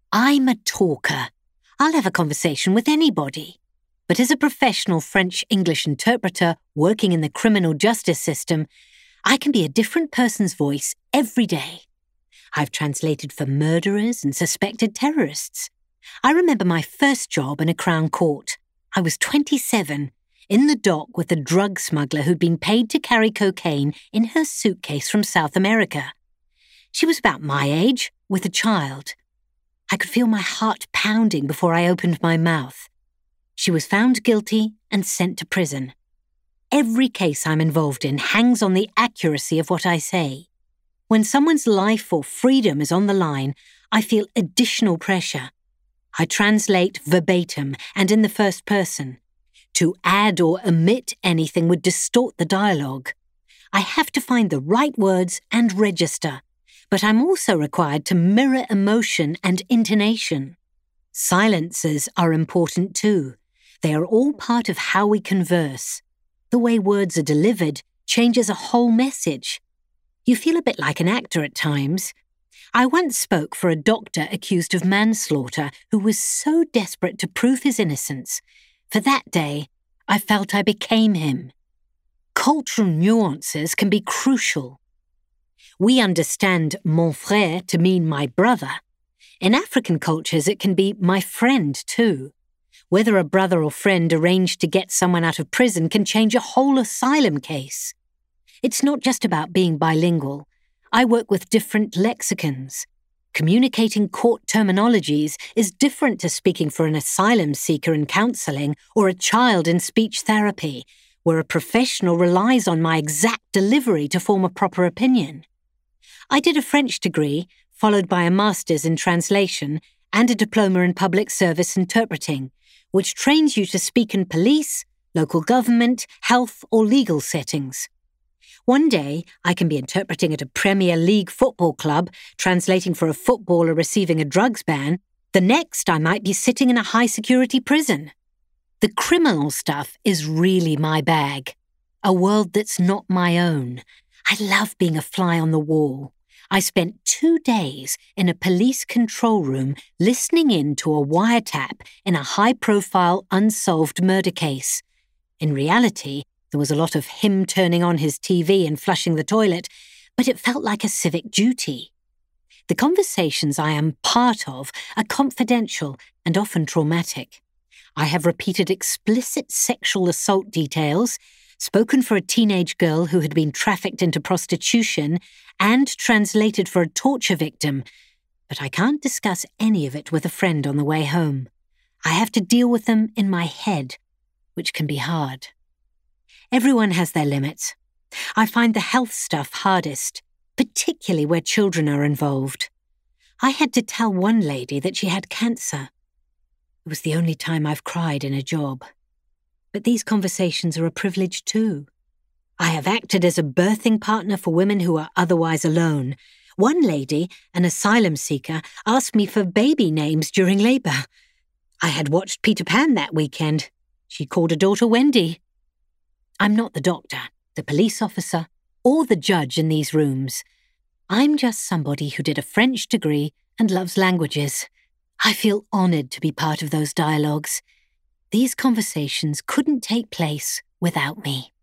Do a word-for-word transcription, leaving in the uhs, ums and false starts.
I'm a talker. I'll have a conversation with anybody. But as a professional French-English interpreter working in the criminal justice system, I can be a different person's voice every day. I've translated for murderers and suspected terrorists. I remember my first job in a Crown Court. I was twenty-seven, in the dock with a drug smuggler who'd been paid to carry cocaine in her suitcase from South America. She was about my age, with a child. I could feel my heart pounding before I opened my mouth. She was found guilty and sent to prison. Every case I'm involved in hangs on the accuracy of what I say. When someone's life or freedom is on the line, I feel additional pressure. I translate verbatim and in the first person. To add or omit anything would distort the dialogue. I have to find the right words and register, but I'm also required to mirror emotion and intonation. Silences are important too. They are all part of how we converse. The way words are delivered changes a whole message. You feel a bit like an actor at times. I once spoke for a doctor accused of manslaughter who was so desperate to prove his innocence. For that day, I felt I became him. Cultural nuances can be crucial. We understand mon frère to mean my brother. In African cultures, it can be my friend too. Whether a brother or friend arranged to get someone out of prison can change a whole asylum case. It's not just about being bilingual. I work with different lexicons. Communicating court terminologies is different to speaking for an asylum seeker in counselling or a child in speech therapy, where a professional relies on my exact delivery to form a proper opinion. I did a French degree, followed by a master's in translation and a diploma in public service interpreting, which trains you to speak in police, local government, health or legal settings. One day, I can be interpreting at a Premier League football club, translating for a footballer receiving a drugs ban. The next, I might be sitting in a high-security prison. The criminal stuff is really my bag, a world that's not my own. I love being a fly on the wall. I spent two days in a police control room listening in to a wiretap in a high-profile unsolved murder case. In reality, there was a lot of him turning on his T V and flushing the toilet, but it felt like a civic duty. The conversations I am part of are confidential and often traumatic. I have repeated explicit sexual assault details, spoken for a teenage girl who had been trafficked into prostitution, and translated for a torture victim, but I can't discuss any of it with a friend on the way home. I have to deal with them in my head, which can be hard. Everyone has their limits. I find the health stuff hardest, particularly where children are involved. I had to tell one lady that she had cancer. It was the only time I've cried in a job. But these conversations are a privilege too. I have acted as a birthing partner for women who are otherwise alone. One lady, an asylum seeker, asked me for baby names during labour. I had watched Peter Pan that weekend. She called her daughter Wendy. I'm not the doctor, the police officer, or the judge in these rooms. I'm just somebody who did a French degree and loves languages. I feel honoured to be part of those dialogues. These conversations couldn't take place without me.